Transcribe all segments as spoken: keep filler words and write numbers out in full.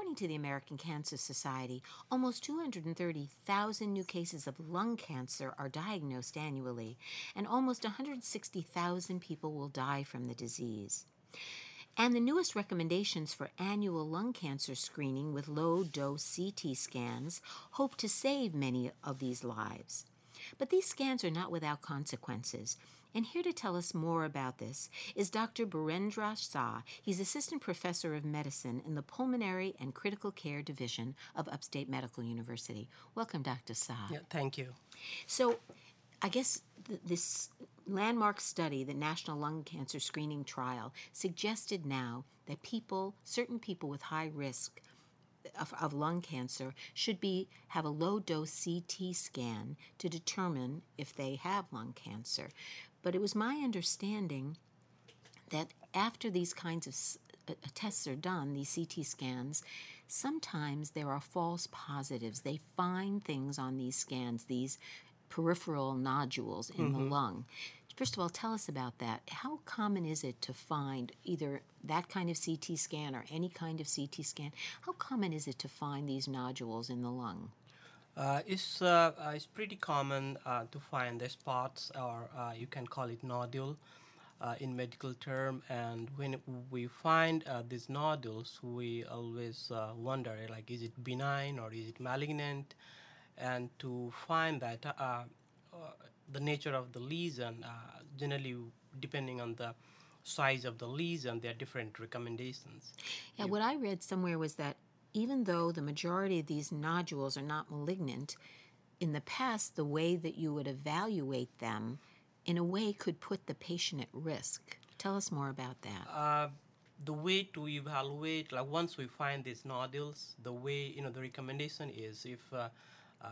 According to the American Cancer Society, almost two hundred thirty thousand new cases of lung cancer are diagnosed annually, and almost one hundred sixty thousand people will die from the disease. And the newest recommendations for annual lung cancer screening with low-dose C T scans hope to save many of these lives. But these scans are not without consequences. And here to tell us more about this is Doctor Birendra Shah. He's Assistant Professor of Medicine in the Pulmonary and Critical Care Division of Upstate Medical University. Welcome, Doctor Shah. Yeah, thank you. So, I guess th- this landmark study, the National Lung Cancer Screening Trial, suggested now that people, certain people with high risk Of, of lung cancer should be have a low-dose C T scan to determine if they have lung cancer. But it was my understanding that after these kinds of uh, tests are done, these C T scans, sometimes there are false positives. They find things on these scans, these peripheral nodules in mm-hmm. the lung. First of all, tell us about that. How common is it to find either that kind of C T scan or any kind of C T scan? How common is it to find these nodules in the lung? Uh, it's, uh, uh, it's pretty common uh, to find the spots, or uh, you can call it nodule uh, in medical term. And when we find uh, these nodules, we always uh, wonder, like, is it benign or is it malignant? And to find that, uh, uh, the nature of the lesion, uh, generally depending on the size of the lesion, there are different recommendations. Yeah, what I read somewhere was that even though the majority of these nodules are not malignant, in the past, the way that you would evaluate them, in a way, could put the patient at risk. Tell us more about that. Uh, the way to evaluate, like once we find these nodules, the way, you know, the recommendation is if uh, uh,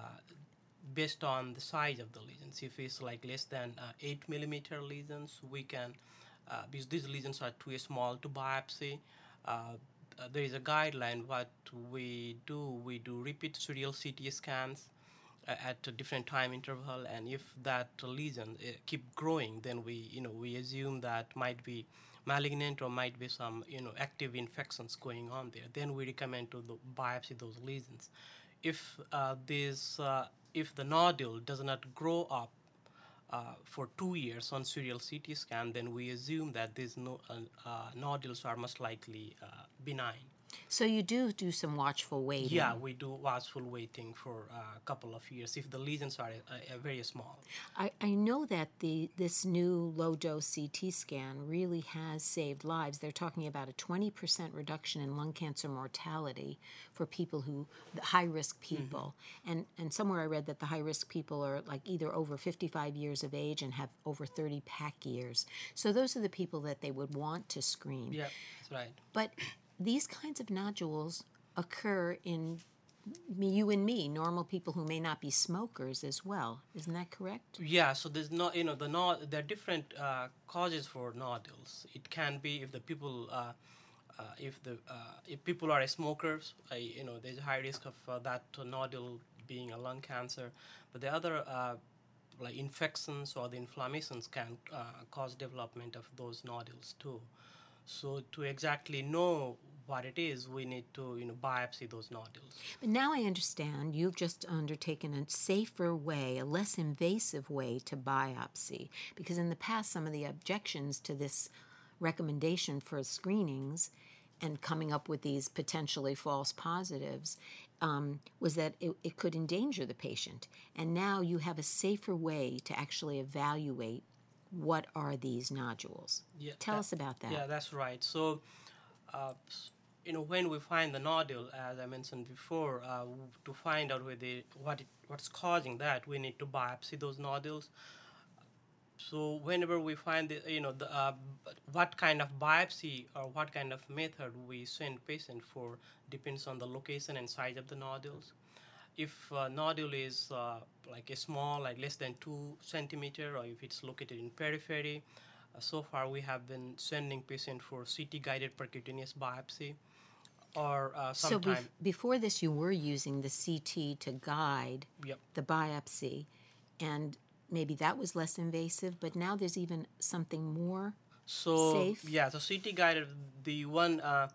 based on the size of the lesions. If it's like less than uh, eight millimeter lesions, we can, uh, because these lesions are too small to biopsy, uh, uh, there is a guideline. What we do, we do repeat serial C T scans uh, at a different time interval, and if that lesion uh, keep growing, then we, you know, we assume that might be malignant or might be some, you know, active infections going on there. Then we recommend to the biopsy those lesions. If uh, this uh, if the nodule does not grow up uh, for two years on serial C T scan, then we assume that these no, uh, uh, nodules are most likely uh, benign. So you do do some watchful waiting. Yeah, we do watchful waiting for a couple of years if the lesions are uh, uh, very small. I, I know that the this new low-dose C T scan really has saved lives. They're talking about a twenty percent reduction in lung cancer mortality for people who, the high-risk people. Mm-hmm. And, and somewhere I read that the high-risk people are like either over fifty-five years of age and have over thirty pack years. So those are the people that they would want to screen. Yeah, that's right. But these kinds of nodules occur in me, you and me, normal people who may not be smokers as well. Isn't that correct? Yeah, so there's no, you know, the no, there are different uh, causes for nodules. It can be if the people, uh, uh, if the uh, if people are smokers, uh, you know, there's a high risk of uh, that nodule being a lung cancer. But the other, uh, like infections or the inflammations, can uh, cause development of those nodules too. So to exactly know what it is, we need to, you know, biopsy those nodules. But now I understand you've just undertaken a safer way, a less invasive way to biopsy, because in the past some of the objections to this recommendation for screenings and coming up with these potentially false positives um, was that it, it could endanger the patient. And now you have a safer way to actually evaluate what are these nodules. Yeah, Tell that, us about that. Yeah, that's right. So, uh, you know, when we find the nodule, as I mentioned before, uh, to find out whether what it, what's causing that, we need to biopsy those nodules. So whenever we find the, you know, the, uh, what kind of biopsy or what kind of method we send patient for depends on the location and size of the nodules. If a nodule is uh, like a small, like less than two centimeter, or if it's located in periphery, uh, so far we have been sending patient for C T-guided percutaneous biopsy, or uh, So sometime. bef- before this, you were using the C T to guide Yep. the biopsy, and maybe that was less invasive, but now there's even something more So safe? yeah, so C T-guided, the one. Uh,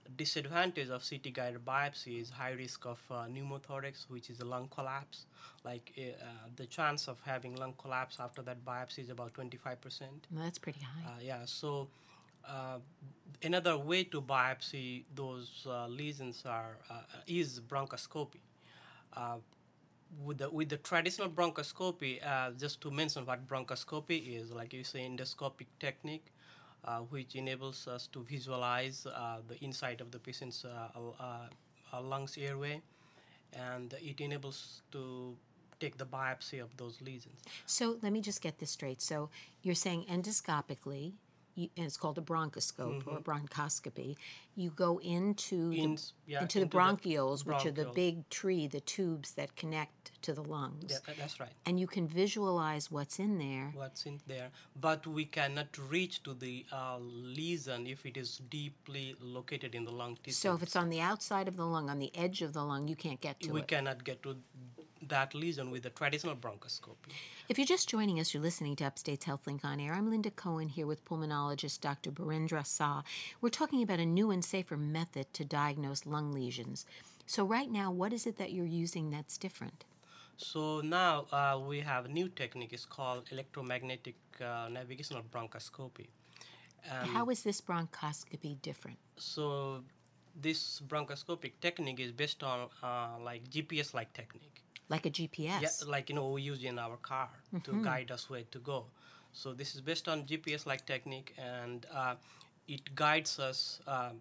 disadvantage of C T guided biopsy is high risk of uh, pneumothorax, which is a lung collapse. Like uh, the chance of having lung collapse after that biopsy is about twenty-five percent. Well, that's pretty high. Uh, yeah, so uh, another way to biopsy those uh, lesions are uh, is bronchoscopy. Uh, with the with the traditional bronchoscopy, uh, just to mention what bronchoscopy is, like you say, endoscopic technique, uh, which enables us to visualize uh, the inside of the patient's uh, uh, uh, lungs airway, and it enables to take the biopsy of those lesions. So let me just get this straight. So you're saying endoscopically, you, and it's called a bronchoscope mm-hmm. or a bronchoscopy. You go into In, the, yeah, into, into the bronchioles, the which are the bronchioles. big tree, the tubes that connect to the lungs. Yeah, that's right. And you can visualize what's in there. What's in there, but we cannot reach to the uh, lesion if it is deeply located in the lung tissue. So if it's on the outside of the lung, on the edge of the lung, you can't get to we it. We cannot get to that lesion with the traditional bronchoscopy. If you're just joining us, you're listening to Upstate's HealthLink on Air. I'm Linda Cohen here with pulmonologist Doctor Birendra Saha. We're talking about a new and safer method to diagnose lung lesions. So right now, what is it that you're using that's different? So now uh, we have a new technique. It's called electromagnetic uh, navigational bronchoscopy. Um, How is this bronchoscopy different? So this bronchoscopic technique is based on uh, like G P S-like technique. Like a G P S? Yeah, like, you know, we use in our car mm-hmm. to guide us where to go. So this is based on G P S-like technique, and uh, it guides us uh,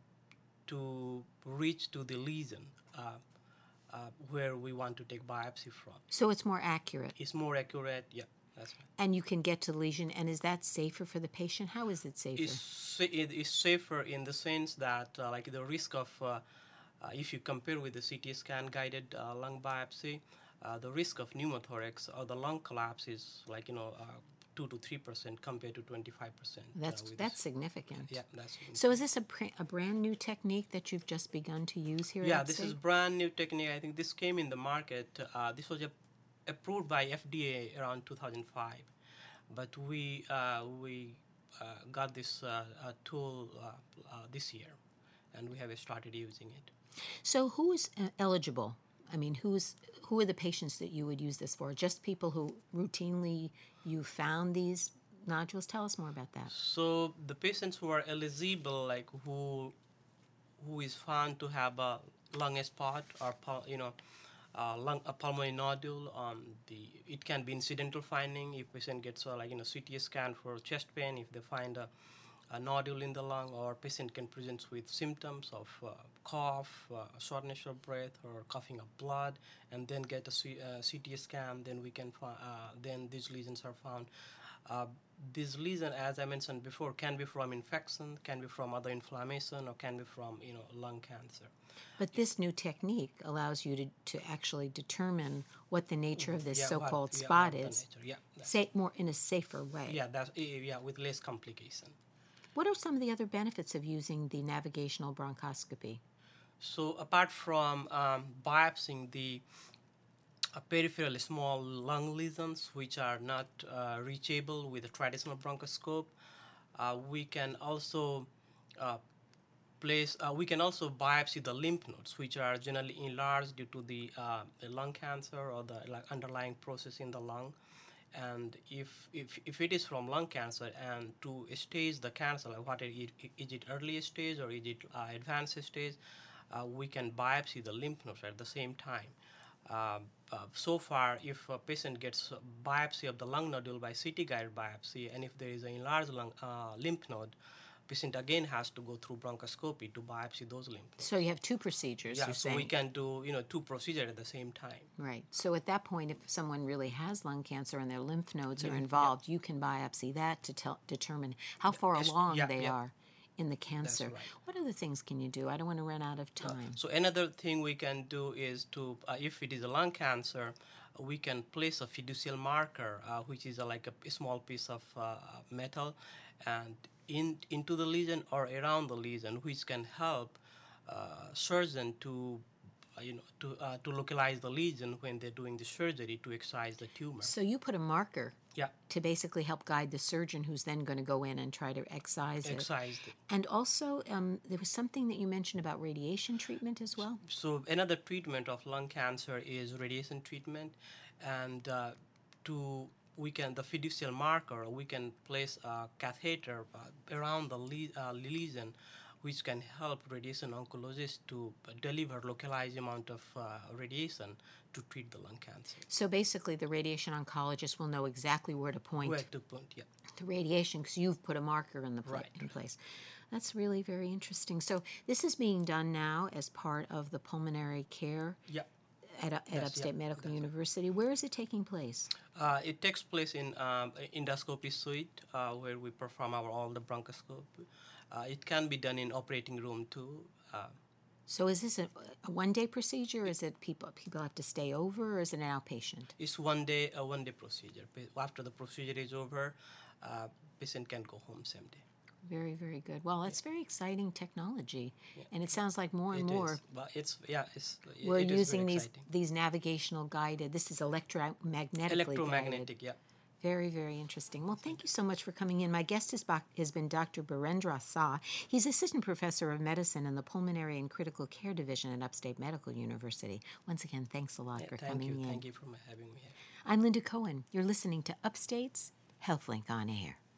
to reach to the lesion uh, uh, where we want to take biopsy from. So it's more accurate? It's more accurate, yeah, that's right. And you can get to the lesion, and is that safer for the patient? How is it safer? It's, it is safer in the sense that, uh, like, the risk of, uh, uh, if you compare with the C T scan-guided uh, lung biopsy, Uh, the risk of pneumothorax or the lung collapse is like, you know, uh, two to three percent compared to twenty-five percent. That's uh, that's significant. Yeah, that's significant. So is this a, pr- a brand new technique that you've just begun to use here? Yeah, at this Upstate? is brand new technique. I think this came in the market. Uh, this was a, approved by F D A around two thousand five, but we uh, we uh, got this uh, uh, tool uh, uh, this year, and we have started using it. So who is uh, eligible? I mean, who's who are the patients that you would use this for? Just people who routinely you found these nodules? Tell us more about that. So the patients who are eligible, like who who is found to have a lung spot or you know uh, lung a pulmonary nodule on the, it can be incidental finding if patient gets a, like you know C T scan for chest pain if they find a a nodule in the lung, or patient can present with symptoms of uh, cough, uh, shortness of breath, or coughing up blood, and then get a C- uh, C T scan. Then we can fi- uh, then these lesions are found. Uh, this lesion, as I mentioned before, can be from infection, can be from other inflammation, or can be from you know lung cancer. But this new technique allows you to, to actually determine what the nature of this yeah, so-called what, yeah, spot what is, yeah, say more in a safer way. Yeah, that's yeah, with less complication. What are some of the other benefits of using the navigational bronchoscopy? So apart from um, biopsying the uh, peripheral small lung lesions, which are not uh, reachable with a traditional bronchoscope, uh, we can also uh, place. Uh, we can also biopsy the lymph nodes, which are generally enlarged due to the, uh, the lung cancer or the like, underlying process in the lung. And if, if if it is from lung cancer, and to stage the cancer, like what is it, is it early stage or is it uh, advanced stage, uh, we can biopsy the lymph nodes at the same time. Uh, uh, so far, if a patient gets a biopsy of the lung nodule by C T guided biopsy, and if there is an enlarged lung, uh, lymph node, patient again has to go through bronchoscopy to biopsy those lymph nodes. So you have two procedures, yeah, you're so saying. we can do you know two procedures at the same time. Right. So at that point, if someone really has lung cancer and their lymph nodes are involved, yeah. you can biopsy that to tell, determine how far It's, along yeah, they yeah. are in the cancer. That's right. What other things can you do? I don't want to run out of time. Uh, so another thing we can do is to, uh, if it is a lung cancer, we can place a fiducial marker, uh, which is a, like a, a small piece of uh, metal, and in into the lesion or around the lesion, which can help uh, surgeon to uh, you know, to uh, to localize the lesion when they're doing the surgery to excise the tumor. So you put a marker Yeah, to basically help guide the surgeon who's then going to go in and try to excise it. excised it. And also, um, there was something that you mentioned about radiation treatment as well. So another treatment of lung cancer is radiation treatment, and uh, to we can the fiducial marker we can place a catheter uh, around the le- uh, lesion, which can help radiation oncologists to uh, deliver localized amount of uh, radiation to treat the lung cancer. So basically, the radiation oncologist will know exactly where to point Where to point? Yeah. the radiation because you've put a marker in the pla- Right. in place. That's really very interesting. So this is being done now as part of the pulmonary care Yeah. at, at Yes, Upstate yeah, Medical that's it. University. Where is it taking place? Uh, it takes place in um, endoscopy suite uh, where we perform our all the bronchoscope. Uh, it can be done in operating room too. Uh, So is this a, a one-day procedure? Is it people people have to stay over, or is it an outpatient? it's one day a one day procedure. Pa- After the procedure is over, uh, patient can go home same day. Very, very good. Well, it's very exciting technology, and it sounds like more and It more is, but it's yeah, it's it- we're it is using very these exciting. these navigational guided. This is electromagnetically guided. Electromagnetic, yeah. Very, very interesting. Well, thank you so much for coming in. My guest has, ba- has been Doctor Birendra Saw. He's Assistant Professor of Medicine in the Pulmonary and Critical Care Division at Upstate Medical University. Once again, thanks a lot Yeah, for thank coming you, in. thank you for having me here. I'm Linda Cohen. You're listening to Upstate's HealthLink on Air.